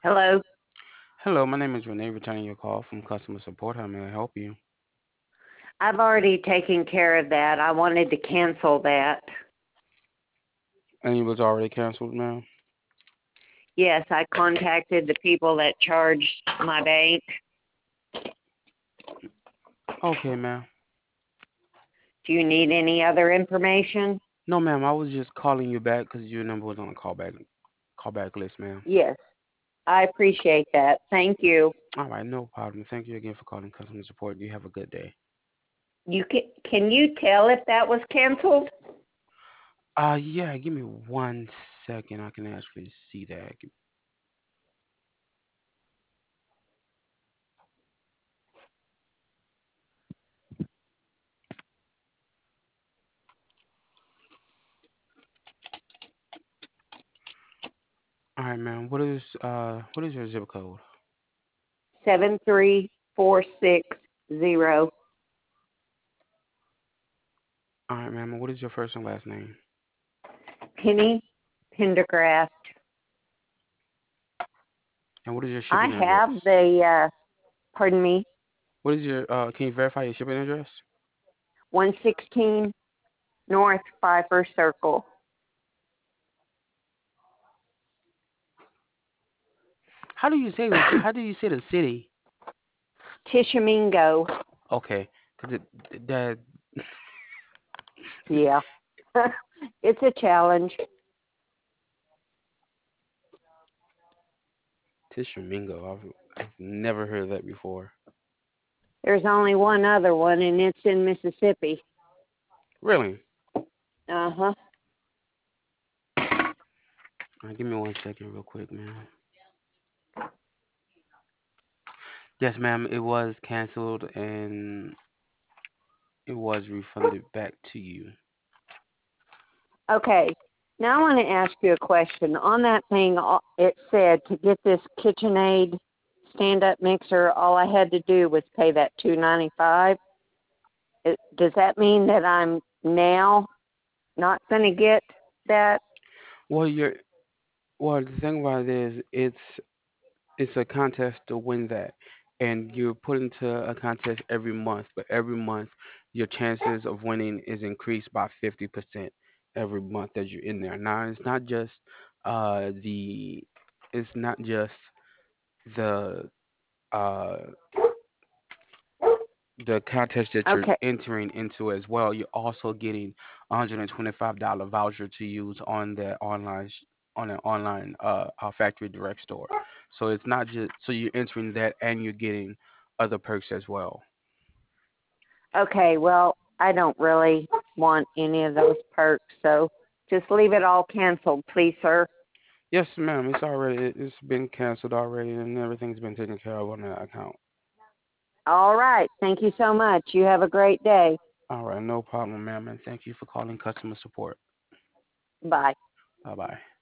Hello. Hello, my name is Renee, returning your call from customer support. How may I help you? I've already taken care of that. I wanted to cancel that. And it was already canceled, ma'am? Yes, I contacted the people that charged my bank. Okay, ma'am. Do you need any other information? No, ma'am, I was just calling you back because your number was on the callback list, ma'am. Yes, I appreciate that. Thank you. All right, no problem. Thank you again for calling customer support. You have a good day. Can you tell if that was canceled? Yeah, give me 1 second. I can actually see that. All right, ma'am. What is your zip code? 73460. All right, ma'am. What is your first and last name? Penny Pendergraft. And what is your I shipping address? have pardon me, What is your Can you verify your shipping address? 116 North Pfeiffer Circle, How do you say the city? Tishomingo. Okay, because that Yeah. It's a challenge. Tishomingo. I've never heard of that before. There's only one other one, and it's in Mississippi. Really? Uh-huh. Give me 1 second, real quick, ma'am. Yes, ma'am. It was canceled and it was refunded back to you. Okay. Now I want to ask you a question. On that thing, it said to get this KitchenAid stand-up mixer, all I had to do was pay that $2.95. Does that mean that I'm now not going to get that? Well, you're well. The thing about it is, it's a contest to win that, and you're put into a contest every month. But every month, your chances of winning is increased by 50% every month that you're in there. Now, uh the it's not just the uh the contest that you're Okay. entering into as well. You're also getting $125 voucher to use on the on an online factory direct store. So it's not just so you're entering that and you're getting other perks as well. Okay. Well, I don't really want any of those perks, so just leave it all canceled, please, sir. Yes, ma'am. It's been canceled already and everything's been taken care of on that account. All right. Thank you so much. You have a great day. All right, no problem, ma'am, and thank you for calling customer support. Bye. Bye bye.